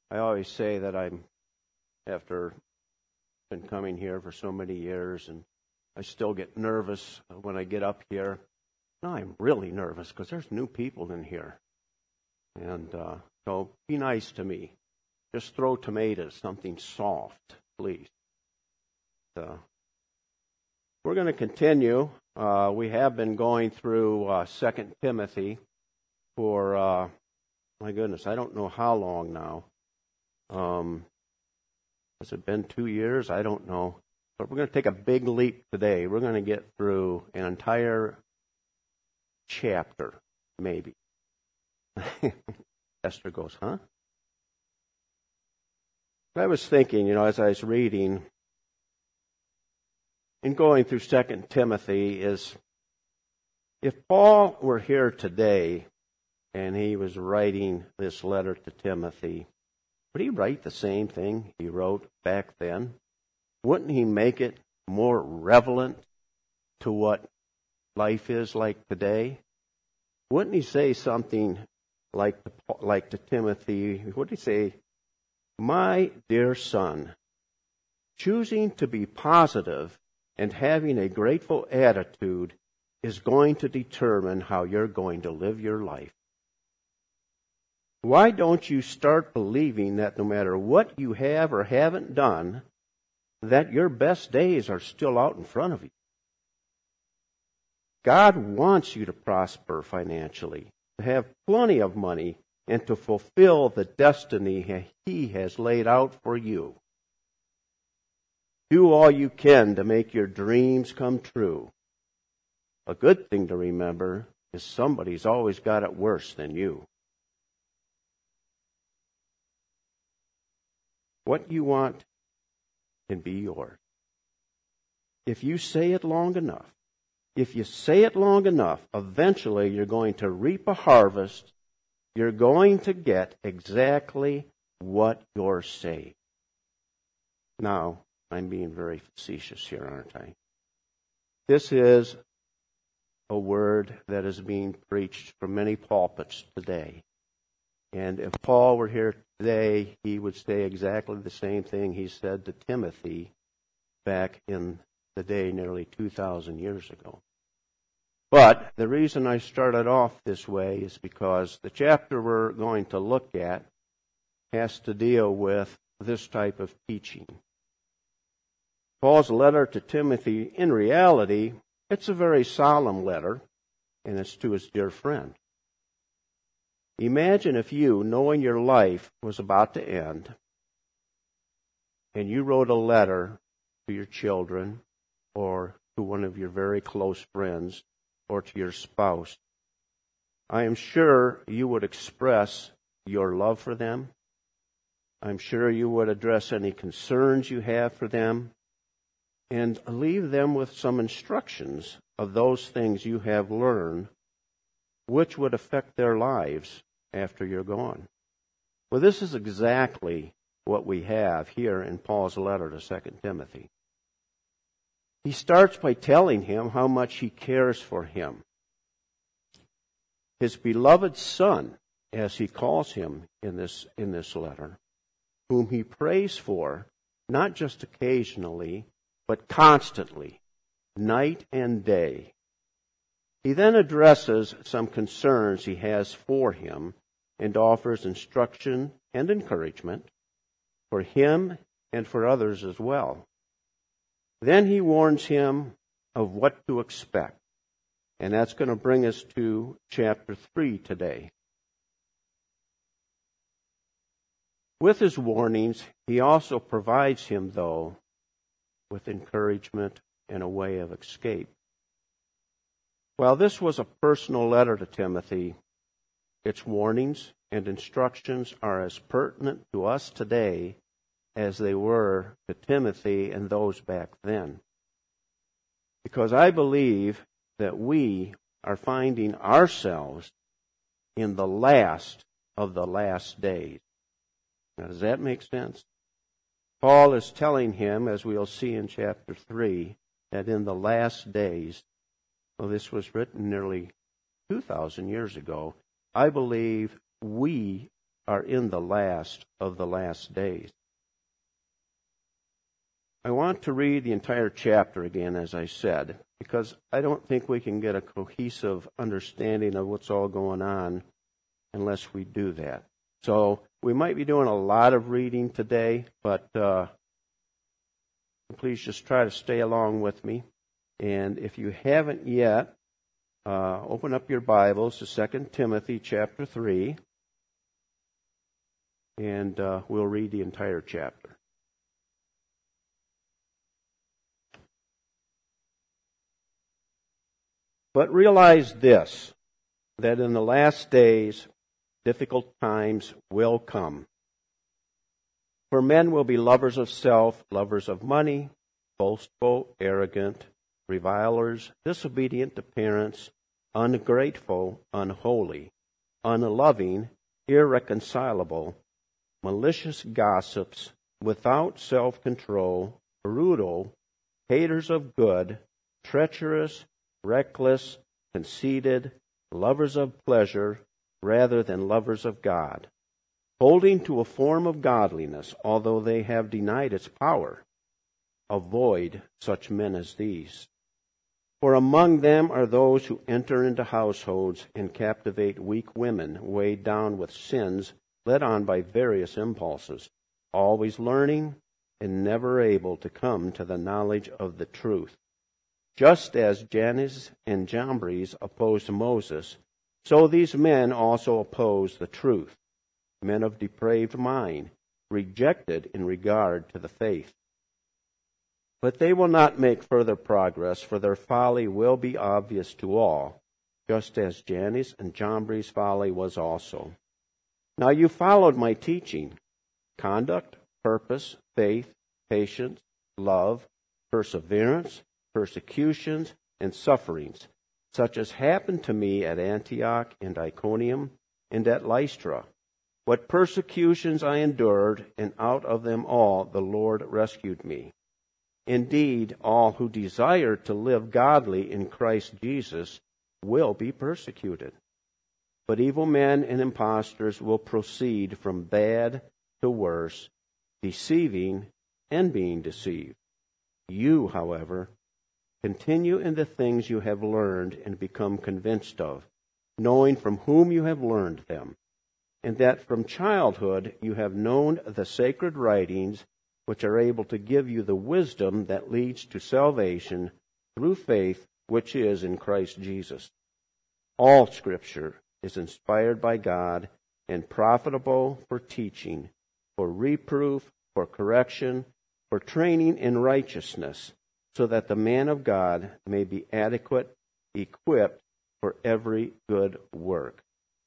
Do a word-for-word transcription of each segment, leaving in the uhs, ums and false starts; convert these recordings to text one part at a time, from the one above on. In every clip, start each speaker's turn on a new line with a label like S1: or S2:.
S1: I always say that I'm, after been coming here for so many years, and I still get nervous when I get up here. No, I'm really nervous because there's new people in here. And uh, so be nice to me. Just throw tomatoes, something soft, please. Uh, we're going to continue. Uh, we have been going through uh, Second Timothy for, uh, my goodness, I don't know how long now. Um, has it been two years? I don't know. But we're going to take a big leap today. We're going to get through an entire chapter, maybe. Esther goes, huh? I was thinking, you know, as I was reading and going through Second Timothy, is if Paul were here today and he was writing this letter to Timothy, would he write the same thing he wrote back then? Wouldn't he make it more relevant to what life is like today? Wouldn't he say something like like to Timothy? What did he say? My dear son, choosing to be positive and having a grateful attitude is going to determine how you're going to live your life. Why don't you start believing that no matter what you have or haven't done, that your best days are still out in front of you? God wants you to prosper financially, to have plenty of money, and to fulfill the destiny He has laid out for you. Do all you can to make your dreams come true. A good thing to remember is somebody's always got it worse than you. What you want can be yours. If you say it long enough, if you say it long enough, eventually you're going to reap a harvest. You're going to get exactly what you're saying. Now, I'm being very facetious here, aren't I? This is a word that is being preached from many pulpits today. And if Paul were here today, he would say exactly the same thing he said to Timothy back in the day nearly two thousand years ago. But the reason I started off this way is because the chapter we're going to look at has to deal with this type of teaching. Paul's letter to Timothy, in reality, it's a very solemn letter, and it's to his dear friend. Imagine if you, knowing your life was about to end, and you wrote a letter to your children or to one of your very close friends or to your spouse. I am sure you would express your love for them. I'm sure you would address any concerns you have for them and leave them with some instructions of those things you have learned which would affect their lives after you're gone. Well, this is exactly what we have here in Paul's letter to Second Timothy. He starts by telling him how much he cares for him. His beloved son, as he calls him in this, in this letter, whom he prays for, not just occasionally, but constantly, night and day. He then addresses some concerns he has for him and offers instruction and encouragement for him and for others as well. Then he warns him of what to expect. And that's going to bring us to chapter three today. With his warnings, he also provides him, though, with encouragement and a way of escape. While this was a personal letter to Timothy, its warnings and instructions are as pertinent to us today as they were to Timothy and those back then. Because I believe that we are finding ourselves in the last of the last days. Now, does that make sense? Paul is telling him, as we'll see in chapter three, that in the last days, well, this was written nearly two thousand years ago, I believe we are in the last of the last days. I want to read the entire chapter again, as I said, because I don't think we can get a cohesive understanding of what's all going on unless we do that. So we might be doing a lot of reading today, but uh, please just try to stay along with me. And if you haven't yet, uh, open up your Bibles to Second Timothy chapter three, and uh, we'll read the entire chapter. But realize this, that in the last days, difficult times will come. For men will be lovers of self, lovers of money, boastful, arrogant, revilers, disobedient to parents, ungrateful, unholy, unloving, irreconcilable, malicious gossips, without self-control, brutal, haters of good, treacherous, reckless, conceited, lovers of pleasure rather than lovers of God, holding to a form of godliness, although they have denied its power. Avoid such men as these. For among them are those who enter into households and captivate weak women, weighed down with sins, led on by various impulses, always learning and never able to come to the knowledge of the truth. Just as Jannes and Jambres opposed Moses, so these men also oppose the truth, men of depraved mind, rejected in regard to the faith. But they will not make further progress, for their folly will be obvious to all, just as Jannes and Jambres' folly was also. Now you followed my teaching, conduct, purpose, faith, patience, love, perseverance, persecutions, and sufferings, such as happened to me at Antioch and Iconium and at Lystra. What persecutions I endured, and out of them all the Lord rescued me. Indeed, all who desire to live godly in Christ Jesus will be persecuted. But evil men and impostors will proceed from bad to worse, deceiving and being deceived. You, however, continue in the things you have learned and become convinced of, knowing from whom you have learned them, and that from childhood you have known the sacred writings, which are able to give you the wisdom that leads to salvation through faith which is in Christ Jesus. All Scripture is inspired by God and profitable for teaching, for reproof, for correction, for training in righteousness, so that the man of God may be adequate, equipped for every good work.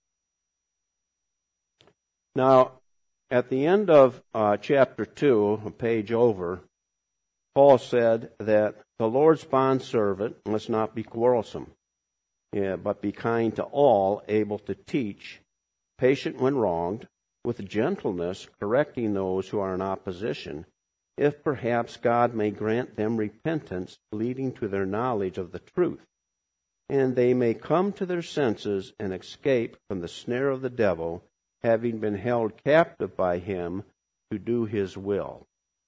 S1: Now, at the end of uh, chapter two, a page over, Paul said that the Lord's bondservant must not be quarrelsome, yeah, but be kind to all, able to teach, patient when wronged, with gentleness correcting those who are in opposition, if perhaps God may grant them repentance leading to their knowledge of the truth, and they may come to their senses and escape from the snare of the devil, having been held captive by him to do his will.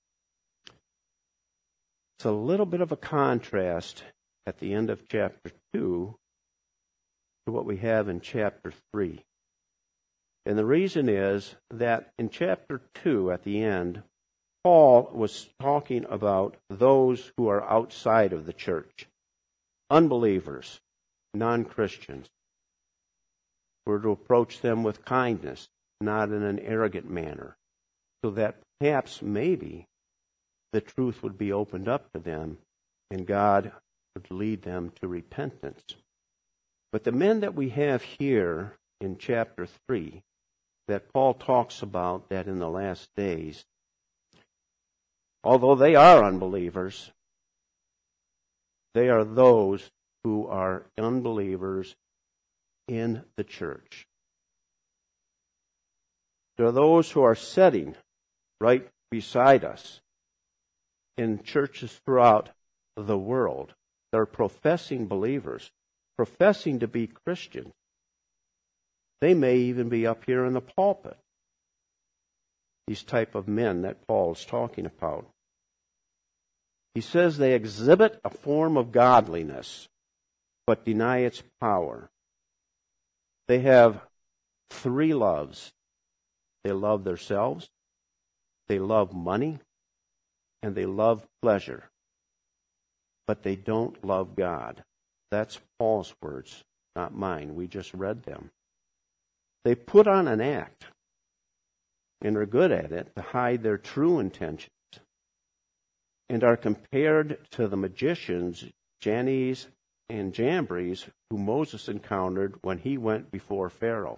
S1: It's a little bit of a contrast at the end of chapter two to what we have in chapter three. And the reason is that in chapter two, at the end, Paul was talking about those who are outside of the church, unbelievers, non-Christians. We're to approach them with kindness, not in an arrogant manner, so that perhaps, maybe, the truth would be opened up to them and God would lead them to repentance. But the men that we have here in chapter three, that Paul talks about that in the last days, although they are unbelievers, they are those who are unbelievers in the church. There are those who are sitting right beside us in churches throughout the world. They're professing believers, professing to be Christians. They may even be up here in the pulpit these type of men that Paul is talking about. He says they exhibit a form of godliness, but deny its power. They have three loves. They love themselves, they love money, and they love pleasure. But they don't love God. That's Paul's words, not mine. We just read them. They put on an act, and are good at it, to hide their true intentions, and are compared to the magicians, Jannes and Jambres, who Moses encountered when he went before Pharaoh.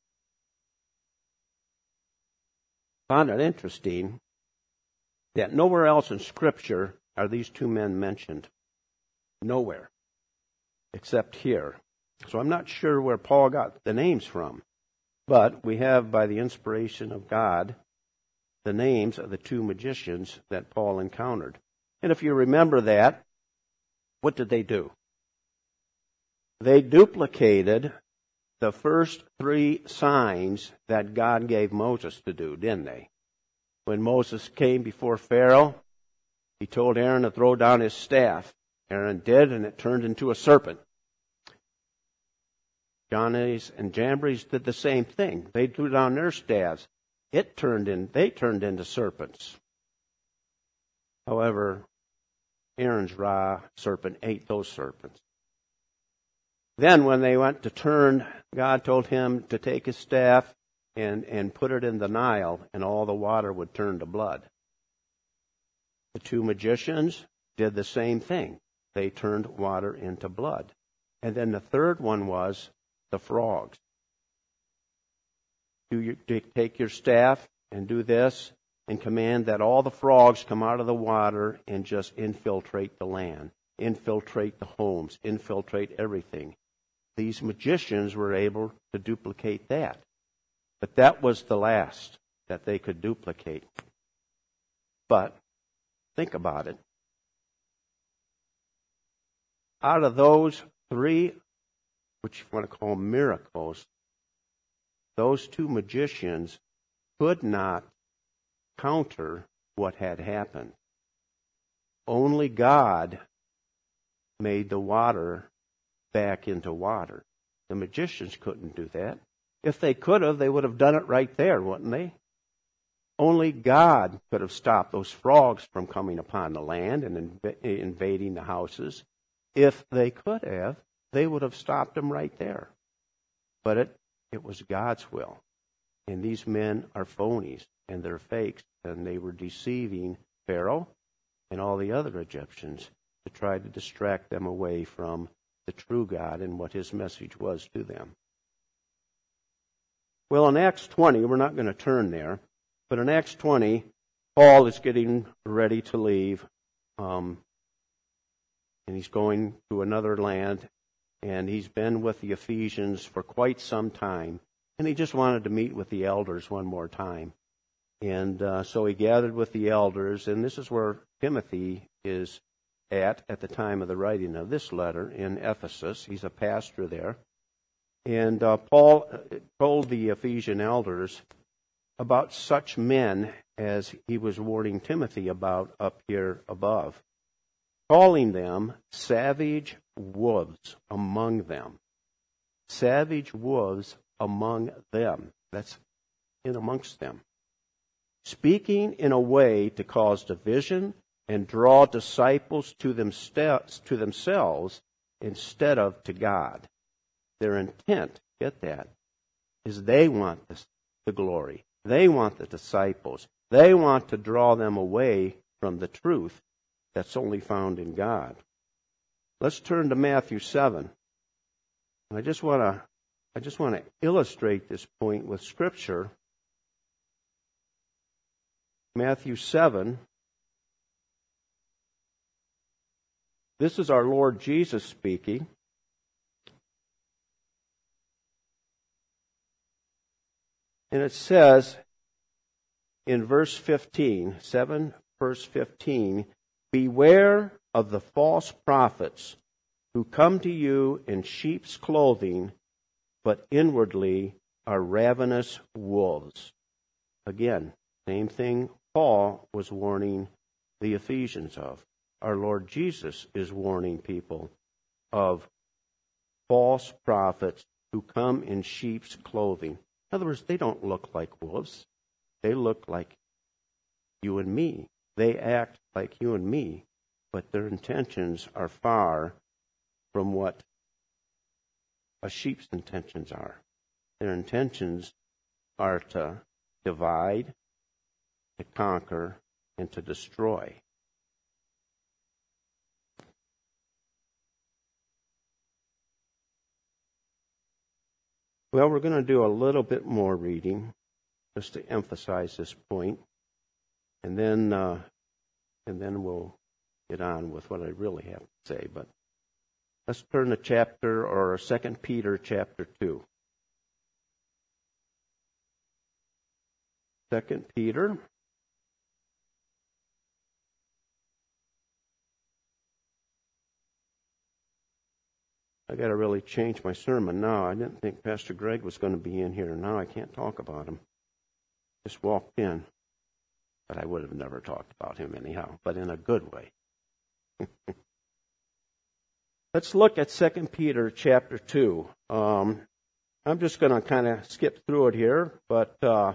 S1: Found it interesting that nowhere else in Scripture are these two men mentioned. Nowhere. Except here. So I'm not sure where Paul got the names from. But we have, by the inspiration of God, the names of the two magicians that Paul encountered. And if you remember that, what did they do? They duplicated the first three signs that God gave Moses to do, didn't they? When Moses came before Pharaoh, he told Aaron to throw down his staff. Aaron did, and it turned into a serpent. Jannes and Jambres did the same thing. They threw down their staffs. It turned in, they turned into serpents. However, Aaron's raw serpent ate those serpents. Then when they went to turn, God told him to take his staff and, and put it in the Nile, and all the water would turn to blood. The two magicians did the same thing. They turned water into blood. And then the third one was the frogs. Do you take your staff and do this, and command that all the frogs come out of the water and just infiltrate the land, infiltrate the homes, infiltrate everything. These magicians were able to duplicate that. But that was the last that they could duplicate. But think about it. Out of those three, which you want to call miracles, those two magicians could not counter what had happened. Only God made the water back into water. The magicians couldn't do that. If they could have, they would have done it right there, wouldn't they? Only God could have stopped those frogs from coming upon the land and inv- invading the houses. If they could have, they would have stopped them right there. But it, it was God's will. And these men are phonies, and they're fakes, and they were deceiving Pharaoh and all the other Egyptians to try to distract them away from the true God and what his message was to them. Well, in Acts twenty, we're not going to turn there, but in Acts twenty, Paul is getting ready to leave, um, and he's going to another land, and he's been with the Ephesians for quite some time, and he just wanted to meet with the elders one more time. And uh, so he gathered with the elders, and this is where Timothy is at at the time of the writing of this letter in Ephesus. He's a pastor there. And uh, Paul told the Ephesian elders about such men as he was warning Timothy about up here above, calling them savage wolves among them. Savage wolves among them. That's in amongst them. Speaking in a way to cause division and draw disciples to themselves, to themselves instead of to God. Their intent, get that, is they want this, the glory. They want the disciples. They want to draw them away from the truth that's only found in God. Let's turn to Matthew seven. I just want to I just want to illustrate this point with Scripture. Matthew seven. This is our Lord Jesus speaking. And it says in verse fifteen, seven verse fifteen, beware of the false prophets who come to you in sheep's clothing, but inwardly are ravenous wolves. Again, Same thing Paul was warning the Ephesians of. Our Lord Jesus is warning people of false prophets who come in sheep's clothing. In other words, they don't look like wolves. They look like you and me. They act like you and me, but their intentions are far from what a sheep's intentions are. Their intentions are to divide, to conquer, and to destroy. Well, we're going to do a little bit more reading just to emphasize this point, and then uh, and then we'll get on with what I really have to say. But let's turn to chapter or Second Peter chapter two. Second Peter. I got to really change my sermon now. I didn't think Pastor Greg was going to be in here. Now I can't talk about him. Just walked in. But I would have never talked about him anyhow, but in a good way. Let's look at Second Peter chapter two. Um, I'm just going to kind of skip through it here, but uh,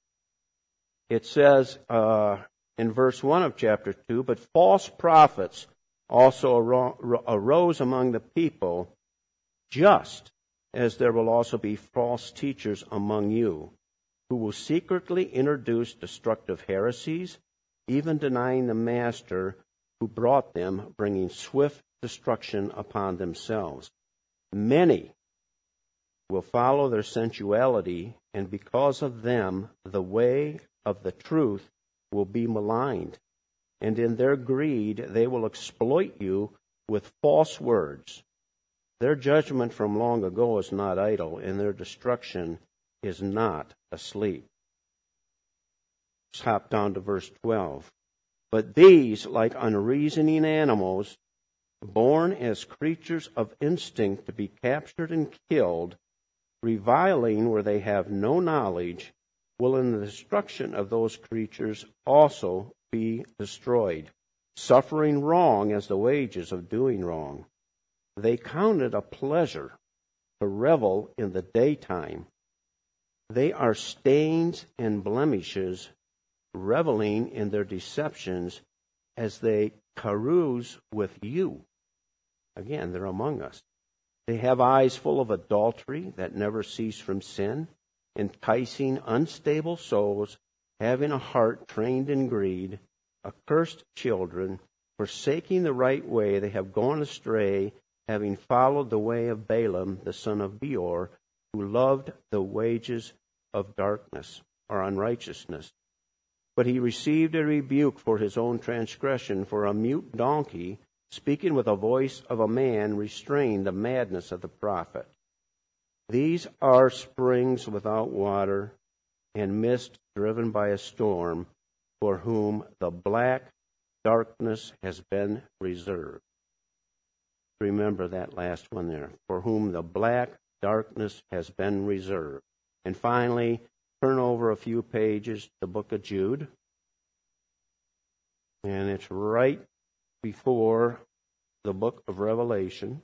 S1: it says uh, in verse one of chapter two, but false prophets also arose among the people, just as there will also be false teachers among you, who will secretly introduce destructive heresies, even denying the master who brought them, bringing swift destruction upon themselves. Many will follow their sensuality, and because of them the way of the truth will be maligned. And in their greed they will exploit you with false words. Their judgment from long ago is not idle, and their destruction is not asleep. Let's hop down to verse twelve. But these, like unreasoning animals, born as creatures of instinct to be captured and killed, reviling where they have no knowledge, will in the destruction of those creatures also be destroyed, suffering wrong as the wages of doing wrong. They count it a pleasure to revel in the daytime. They are stains and blemishes, reveling in their deceptions as they carouse with you. Again, they're among us. They have eyes full of adultery that never cease from sin, enticing unstable souls, having a heart trained in greed, accursed children, forsaking the right way, they have gone astray, having followed the way of Balaam, the son of Beor, who loved the wages of darkness, or unrighteousness. But he received a rebuke for his own transgression, for a mute donkey, speaking with the voice of a man, restrained the madness of the prophet. These are springs without water, and mist driven by a storm, for whom the black darkness has been reserved. Remember that last one there. For whom the black darkness has been reserved. And finally, turn over a few pages to the book of Jude. And it's right before the book of Revelation.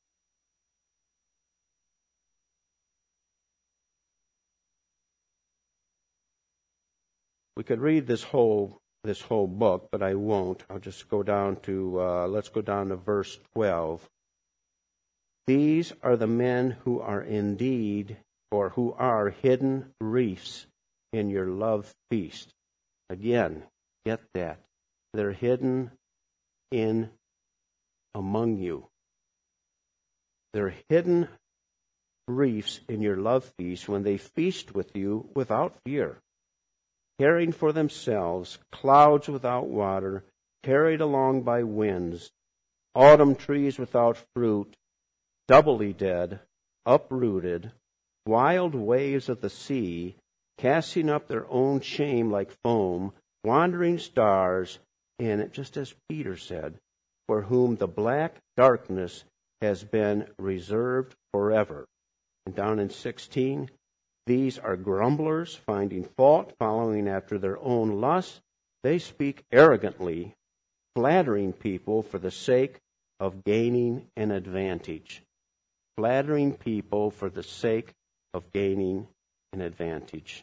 S1: We could read this whole this whole book, but I won't. I'll just go down to, uh, let's go down to verse twelve. These are the men who are indeed, or who are hidden reefs in your love feast. Again, get that. They're hidden in among you. They're hidden reefs in your love feast when they feast with you without fear, carrying for themselves clouds without water, carried along by winds, autumn trees without fruit, doubly dead, uprooted, wild waves of the sea, casting up their own shame like foam, wandering stars, and just as Peter said, for whom the black darkness has been reserved forever. And down in sixteen, These are grumblers, finding fault, following after their own lusts. They speak arrogantly, flattering people for the sake of gaining an advantage. Flattering people for the sake of gaining an advantage.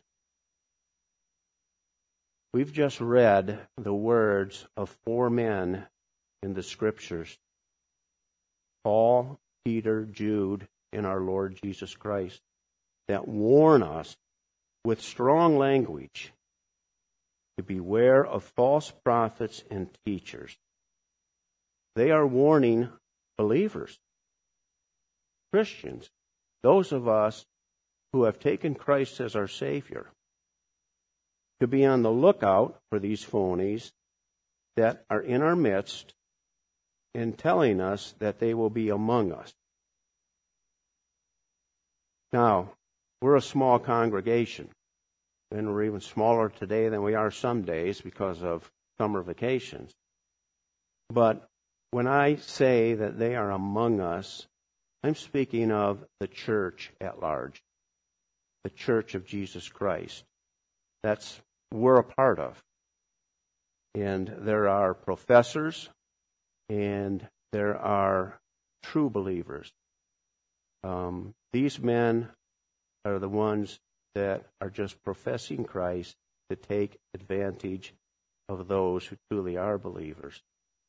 S1: We've just read the words of four men in the Scriptures: Paul, Peter, Jude, and our Lord Jesus Christ, that warn us with strong language to beware of false prophets and teachers. They are warning believers, Christians, those of us who have taken Christ as our Savior, to be on the lookout for these phonies that are in our midst and telling us that they will be among us. Now, we're a small congregation, and we're even smaller today than we are some days because of summer vacations. But when I say that they are among us, I'm speaking of the church at large, the church of Jesus Christ. That's we're a part of. And there are professors, and there are true believers. Um, these men are the ones that are just professing Christ to take advantage of those who truly are believers.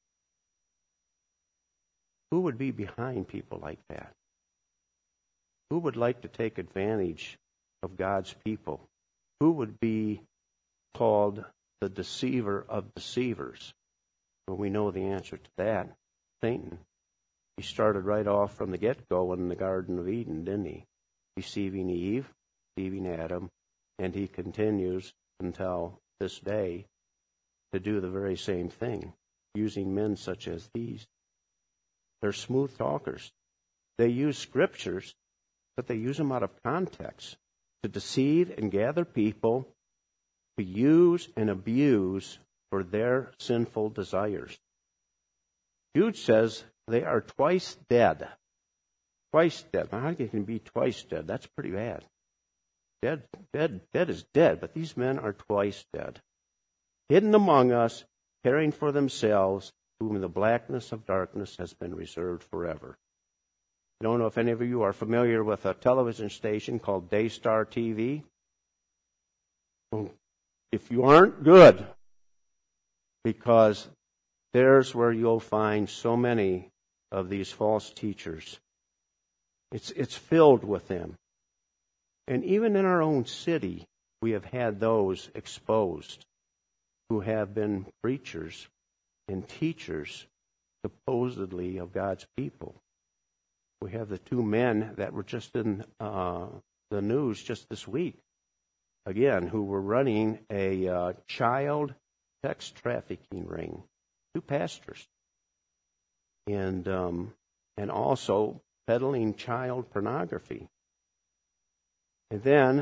S1: Who would be behind people like that? Who would like to take advantage of God's people? Who would be called the deceiver of deceivers? Well, we know the answer to that. Satan. He started right off from the get-go in the Garden of Eden, didn't he? Deceiving Eve, deceiving Adam, and he continues until this day to do the very same thing, using men such as these. They're smooth talkers. They use scriptures, but they use them out of context to deceive and gather people to use and abuse for their sinful desires. Jude says they are twice dead. Twice dead. Now, how can you be twice dead? That's pretty bad. Dead, dead, dead is dead, but these men are twice dead. Hidden among us, caring for themselves, whom the blackness of darkness has been reserved forever. I don't know if any of you are familiar with a television station called Daystar T V. Well, if you aren't, good, because there's where you'll find so many of these false teachers. It's, it's filled with them. And even in our own city, we have had those exposed who have been preachers and teachers, supposedly, of God's people. We have the two men that were just in uh, the news just this week, again, who were running a uh, child sex trafficking ring. Two pastors. And, um, and also peddling child pornography. And then,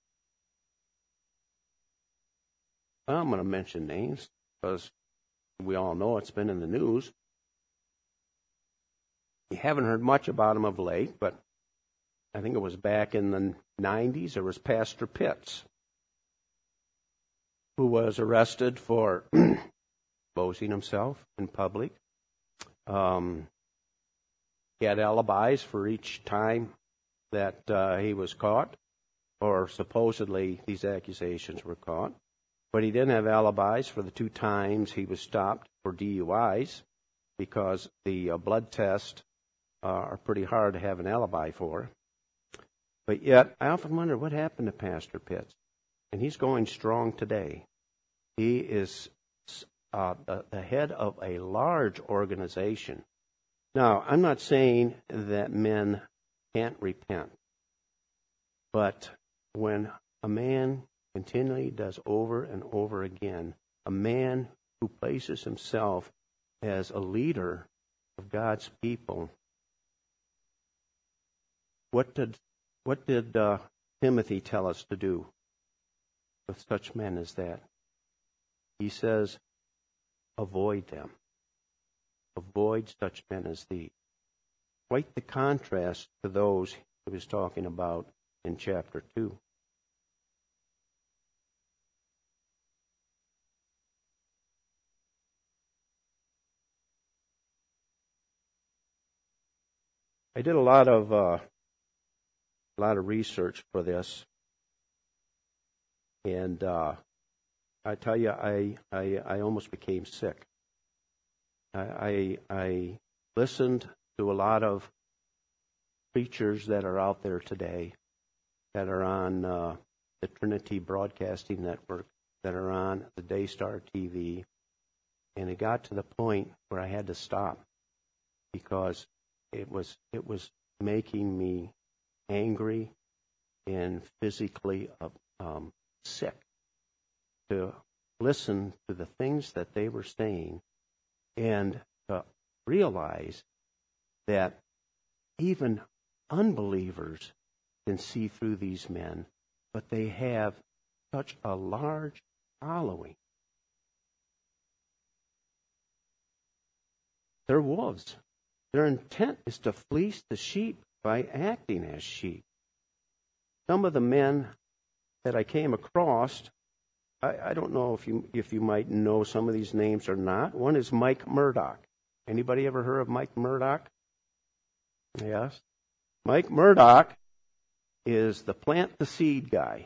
S1: I'm going to mention names because we all know it's been in the news. You haven't heard much about him of late, but I think it was back in the nineties, there was Pastor Pitts, who was arrested for exposing himself in public. Um, he had alibis for each time that uh, he was caught, or supposedly these accusations were caught. But he didn't have alibis for the two times he was stopped for D U Is, because the uh, blood tests uh, are pretty hard to have an alibi for. But yet, I often wonder what happened to Pastor Pitts. And he's going strong today. He is uh, the, the head of a large organization. Now, I'm not saying that men can't repent. But when a man continually does over and over again, a man who places himself as a leader of God's people, what did what did uh, Timothy tell us to do with such men as that? He says, avoid them. Avoid such men as these. Quite the contrast to those he was talking about in chapter two. I did a lot of uh, a lot of research for this, and uh, I tell you, I, I I almost became sick. I, I I listened to a lot of preachers that are out there today, that are on uh, the Trinity Broadcasting Network, that are on the Daystar T V, and it got to the point where I had to stop because it was it was making me angry and physically uh, um, sick to listen to the things that they were saying and to realize that even unbelievers can see through these men, but they have such a large following. They're wolves. Their intent is to fleece the sheep by acting as sheep. Some of the men that I came across, I, I don't know if you if you might know some of these names or not. One is Mike Murdock. Anybody ever heard of Mike Murdock? Yes. Mike Murdock is the plant the seed guy.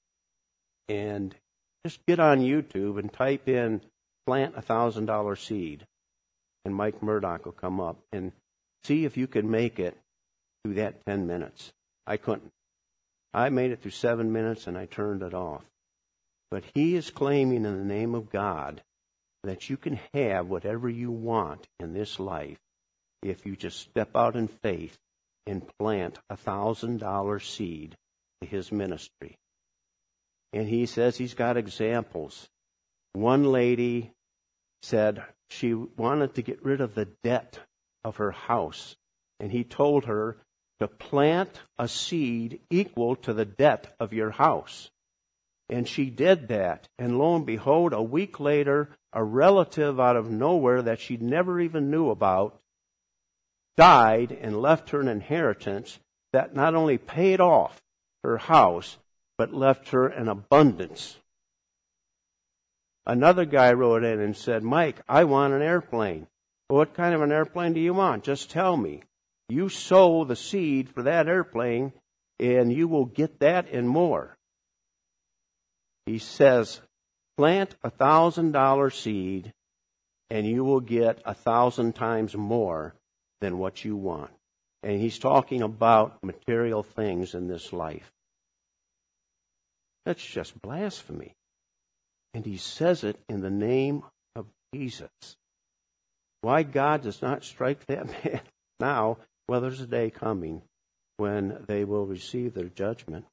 S1: And just get on YouTube and type in plant a thousand dollar seed. And Mike Murdock will come up, and see if you can make it through that ten minutes. I couldn't. I made it through seven minutes and I turned it off. But he is claiming in the name of God that you can have whatever you want in this life if you just step out in faith and plant a thousand dollar seed to his ministry. And he says he's got examples. One lady said she wanted to get rid of the debt of her house. And he told her to plant a seed equal to the debt of your house. And she did that. And lo and behold, a week later, a relative out of nowhere that she never even knew about died and left her an inheritance that not only paid off her house, but left her an abundance. Another guy wrote in and said, Mike, I want an airplane. Well, what kind of an airplane do you want? Just tell me. You sow the seed for that airplane, and you will get that and more. He says, plant a thousand dollar seed, and you will get a thousand times more than what you want. And he's talking about material things in this life. That's just blasphemy. And he says it in the name of Jesus. Why God does not strike that man now? Well, there's a day coming when they will receive their judgment.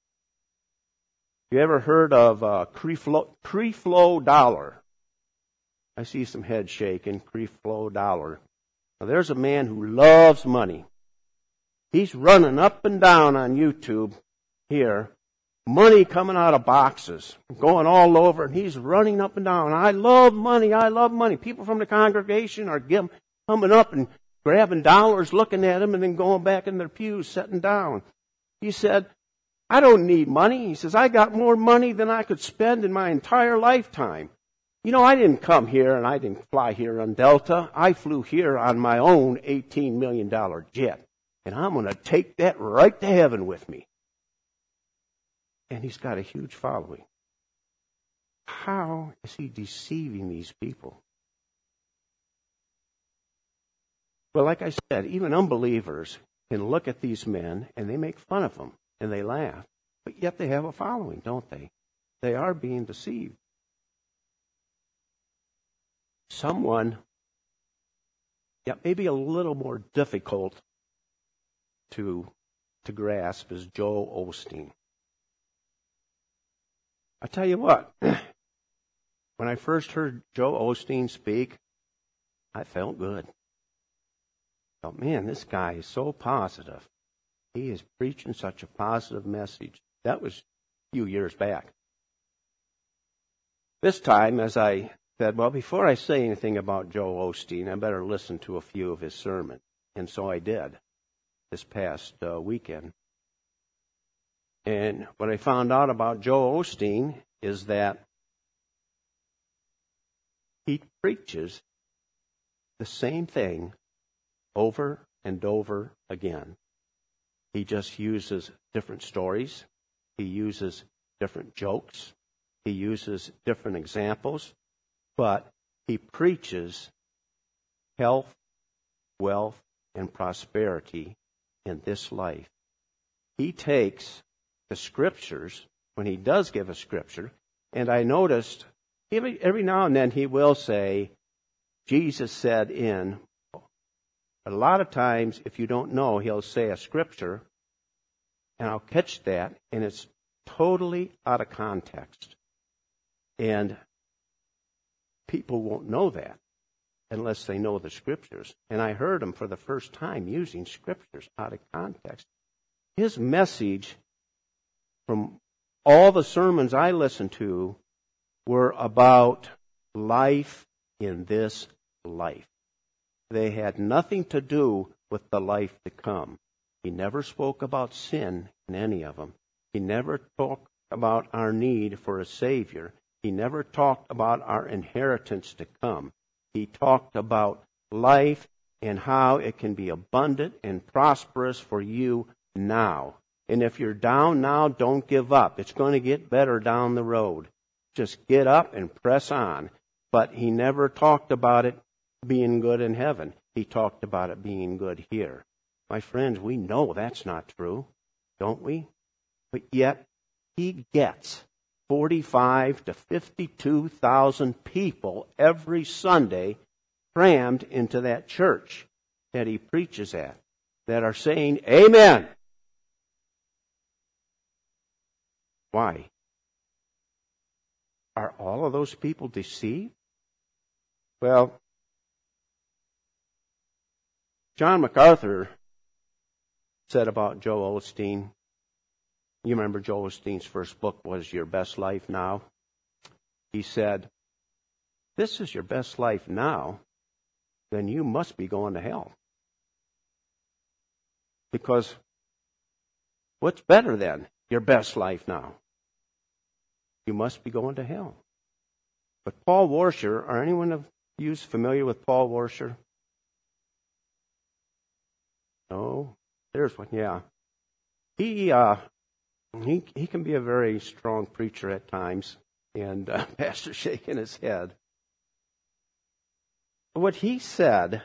S1: You ever heard of uh, Creflo Dollar? I see some heads shaking. Creflo Dollar. Now, there's a man who loves money. He's running up and down on YouTube here. Money coming out of boxes, going all over, and he's running up and down. I love money, I love money. People from the congregation are coming up and grabbing dollars, looking at him, and then going back in their pews, sitting down. He said, I don't need money. He says, I got more money than I could spend in my entire lifetime. You know, I didn't come here and I didn't fly here on Delta. I flew here on my own eighteen million dollars jet. And I'm going to take that right to heaven with me. And he's got a huge following. How is he deceiving these people? Well, like I said, even unbelievers can look at these men and they make fun of them and they laugh. But yet they have a following, don't they? They are being deceived. Someone, yeah, maybe a little more difficult to, to grasp is Joel Osteen. I tell you what, when I first heard Joel Osteen speak, I felt good. I thought, man, this guy is so positive. He is preaching such a positive message. That was a few years back. This time, as I said, well, before I say anything about Joel Osteen, I better listen to a few of his sermons. And so I did this past uh, weekend. And what I found out about Joel Osteen is that he preaches the same thing over and over again. He just uses different stories. He uses different jokes. He uses different examples. But he preaches health, wealth, and prosperity in this life. He takes the scriptures, when he does give a scripture, and I noticed every, every now and then he will say, Jesus said in, a lot of times if you don't know, he'll say a scripture, and I'll catch that, and it's totally out of context. And people won't know that unless they know the scriptures. And I heard him for the first time using scriptures out of context. His message from all the sermons I listened to were about life in this life. They had nothing to do with the life to come. He never spoke about sin in any of them. He never talked about our need for a Savior. He never talked about our inheritance to come. He talked about life and how it can be abundant and prosperous for you now. And if you're down now, don't give up. It's going to get better down the road. Just get up and press on. But he never talked about it being good in heaven. He talked about it being good here. My friends, we know that's not true, don't we? But yet, he gets forty-five to fifty-two thousand people every Sunday crammed into that church that he preaches at, that are saying, Amen. Why? Are all of those people deceived? Well, John MacArthur said about Joel Osteen, you remember Joel Osteen's first book was Your Best Life Now? He said, this is your best life now, then you must be going to hell. Because what's better than your best life now? You must be going to hell. But Paul Washer, are anyone of you familiar with Paul Washer? No? There's one, yeah. He, uh, he, he can be a very strong preacher at times, and uh, Pastor shaking his head. What he said,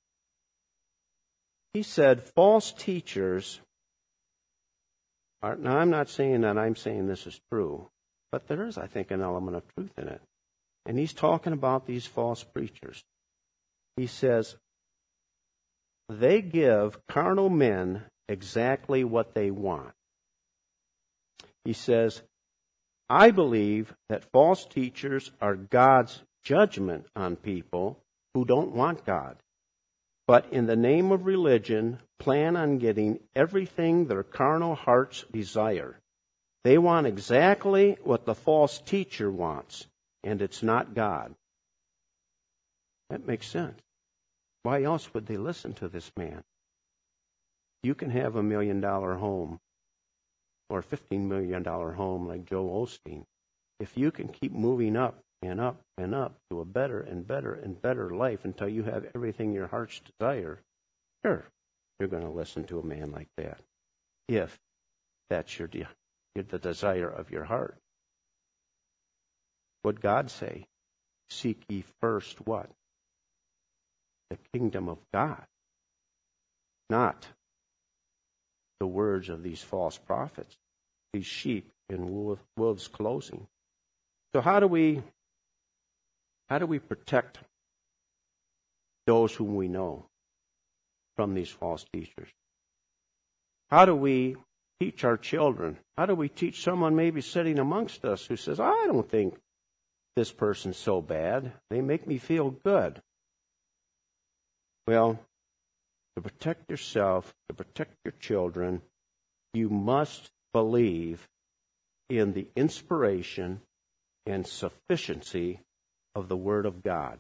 S1: he said false teachers are, now I'm not saying that I'm saying this is true, but there is, I think, an element of truth in it. And he's talking about these false preachers. He says, they give carnal men exactly what they want. He says, I believe that false teachers are God's judgment on people who don't want God, but in the name of religion, plan on getting everything their carnal hearts desire. They want exactly what the false teacher wants, and it's not God. That makes sense. Why else would they listen to this man? You can have a million dollar home or a fifteen million dollar home like Joel Osteen. If you can keep moving up and up and up to a better and better and better life until you have everything your heart's desire, sure, you're going to listen to a man like that. If that's your de- the desire of your heart. What'd God say? Seek ye first what? The kingdom of God, not the words of these false prophets, these sheep in wolves' clothing. So how do we how do we protect those whom we know from these false teachers? How do we teach our children? How do we teach someone maybe sitting amongst us who says, I don't think this person's so bad. They make me feel good. Well, to protect yourself, to protect your children, you must believe in the inspiration and sufficiency of the Word of God.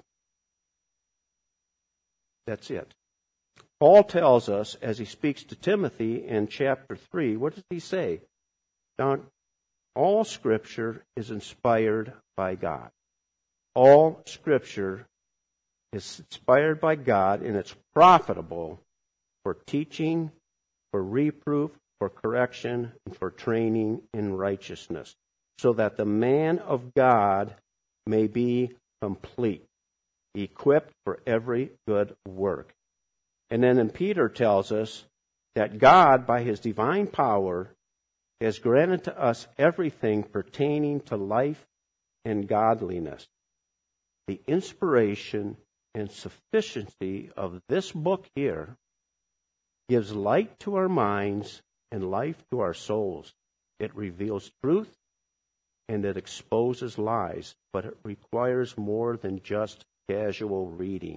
S1: That's it. Paul tells us, as he speaks to Timothy in chapter three, what does he say? Now, all Scripture is inspired by God. All Scripture is inspired by God, and it's profitable for teaching, for reproof, for correction, and for training in righteousness, so that the man of God may be complete, equipped for every good work. And then in Peter tells us that God, by his divine power, has granted to us everything pertaining to life and godliness. The inspiration and sufficiency of this book here gives light to our minds and life to our souls. It reveals truth and it exposes lies, but it requires more than just casual reading.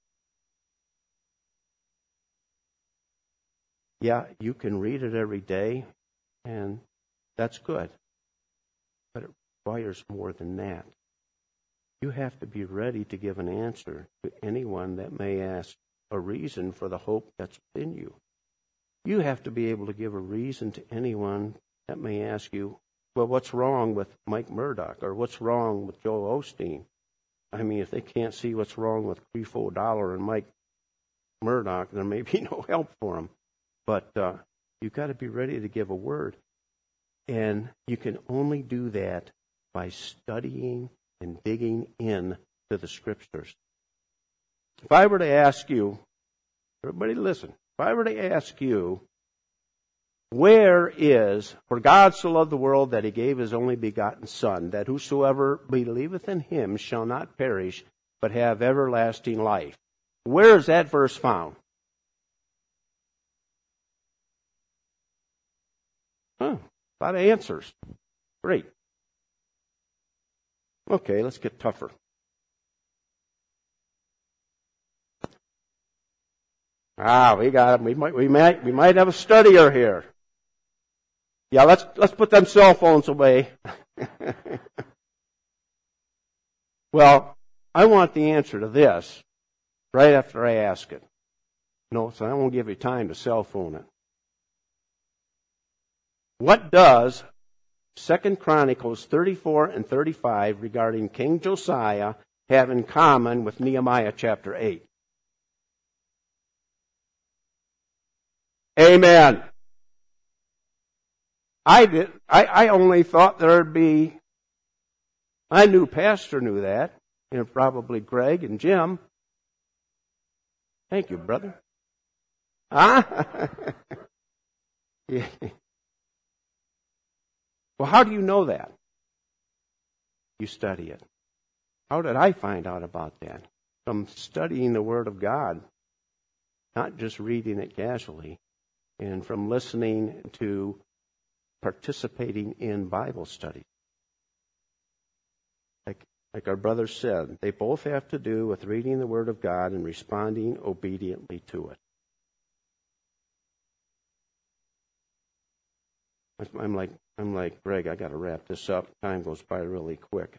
S1: Yeah, you can read it every day, and that's good, but it requires more than that. You have to be ready to give an answer to anyone that may ask a reason for the hope that's within you. You have to be able to give a reason to anyone that may ask you, well, what's wrong with Mike Murdoch, or what's wrong with Joel Osteen? I mean, if they can't see what's wrong with Creflo Dollar and Mike Murdoch, there may be no help for them. But uh, you've got to be ready to give a word. And you can only do that by studying and digging in to the Scriptures. If I were to ask you, everybody listen, if I were to ask you, where is, for God so loved the world that he gave his only begotten Son, that whosoever believeth in him shall not perish, but have everlasting life. Where is that verse found? Huh, a lot of answers. Great. Okay, let's get tougher. Ah, we got it. We might, we might, we might have a studier here. Yeah, let's let's put them cell phones away. Well, I want the answer to this right after I ask it. No, so I won't give you time to cell phone it. What does Second Chronicles thirty-four and thirty-five regarding King Josiah have in common with Nehemiah chapter eight? Amen. I did. I, I only thought there'd be. I knew Pastor knew that, and probably Greg and Jim. Thank you, brother. Huh? Yeah. Well, how do you know that? You study it. How did I find out about that? From studying the Word of God, not just reading it casually, and from listening to participating in Bible study. Like, like our brother said, they both have to do with reading the Word of God and responding obediently to it. I'm like, I'm like, Greg, I got to wrap this up. Time goes by really quick.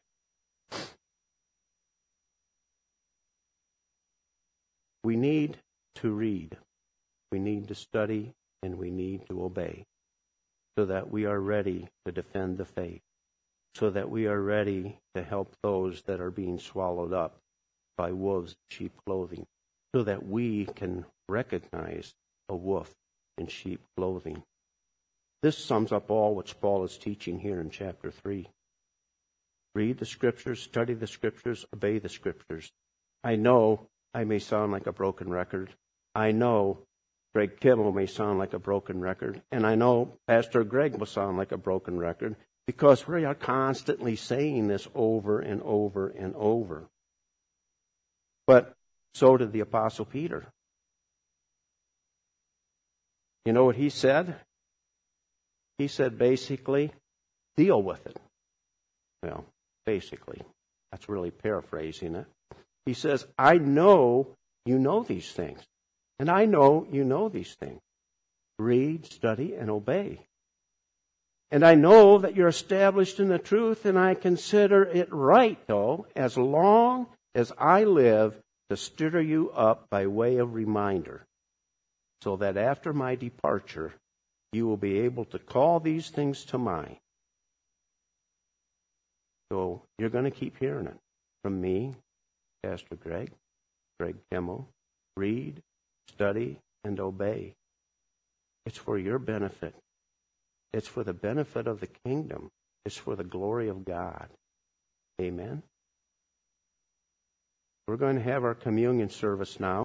S1: We need to read. We need to study, and we need to obey, so that we are ready to defend the faith, so that we are ready to help those that are being swallowed up by wolves in sheep clothing, so that we can recognize a wolf in sheep clothing. This sums up all which Paul is teaching here in chapter three. Read the Scriptures, study the Scriptures, obey the Scriptures. I know I may sound like a broken record. I know Greg Kimmel may sound like a broken record. And I know Pastor Greg will sound like a broken record, because we are constantly saying this over and over and over. But so did the Apostle Peter. You know what he said? He said basically, deal with it. Well, basically, that's really paraphrasing it. He says, I know you know these things. And I know you know these things. Read, study, and obey. And I know that you're established in the truth, and I consider it right, though, as long as I live, to stir you up by way of reminder, so that after my departure, you will be able to call these things to mind. So you're going to keep hearing it from me, Pastor Greg, Greg Kimmel. Read, study, and obey. It's for your benefit. It's for the benefit of the kingdom. It's for the glory of God. Amen. We're going to have our communion service now.